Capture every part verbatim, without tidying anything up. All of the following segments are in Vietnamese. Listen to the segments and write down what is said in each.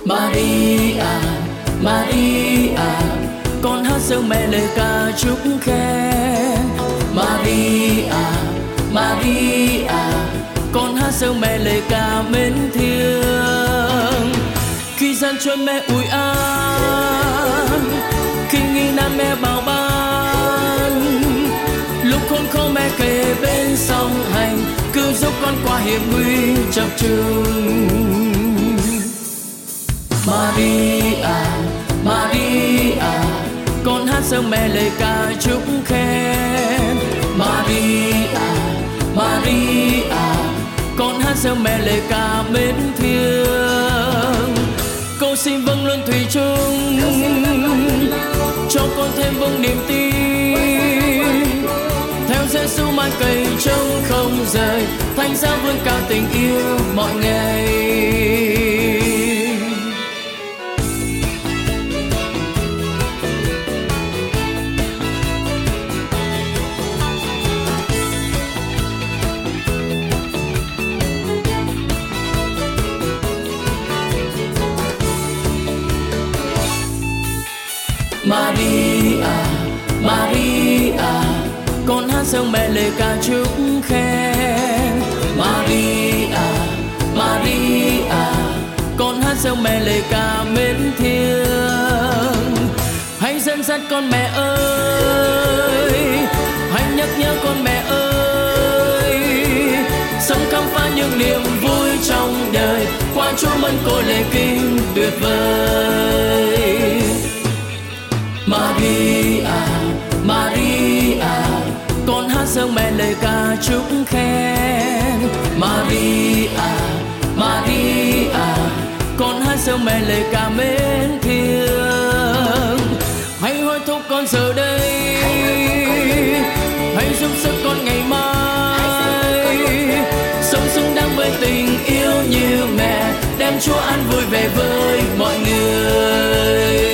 Maria, Maria, con hát dâng mẹ lời ca chúc khen. Maria, Maria, con hát dâng mẹ lời ca mến thiêng. Khi gian truân mẹ ủi an, khi nghi nan mẹ bảo ban, lúc khốn khó mẹ kề bên song hành, cứu giúp con qua hiểm nguy chập chừng. Maria, Maria, con hát dâng mẹ lời ca chúc khen. Maria, Maria, con hát dâng mẹ lời ca mến thiêng. Cầu xin vâng luôn thủy chung, cho con thêm vững niềm tin. Theo Giêsu mãi cày trông không rời, thánh giá vươn cao tình yêu mọi ngày. Maria, Maria, con hát dâng mẹ lời ca chúc khen. Maria, Maria, con hát dâng mẹ lời ca mến thiêng. Hãy dẫn dắt con mẹ ơi, hãy nhắc nhớ con mẹ ơi, sống khám phá những niềm vui trong đời, qua Chúa mân côi lễ kinh tuyệt vời. Maria, Maria, con hát dâng mẹ lời ca chúc khen. Maria, Maria, con hát dâng mẹ lời ca mến thiêng. Hãy hối thúc con giờ đây, hãy giúp sức con ngày mai, sống xứng đáng với tình yêu như mẹ, đem Chúa an vui về với mọi người.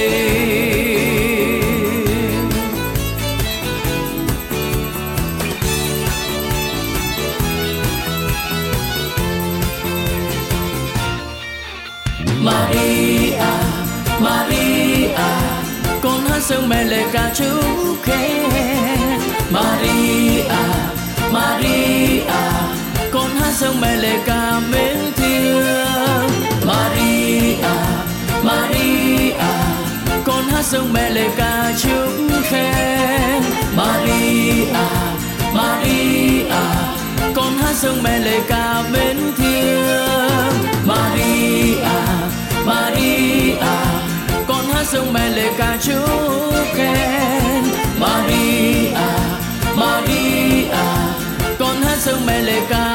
Maria, Maria, con hát dâng mẹ lời ca chúc khen. Maria, Maria, con hát dâng mẹ lời ca mến thiêng. Maria, Maria, con hát dâng mẹ lời ca chúc khen. Maria, Maria, con hát dâng mẹ lời ca mến thiêng. Maria, Maria, con hát dâng mẹ lời ca chúc khen. Maria, Maria, con hát dâng mẹ lời ca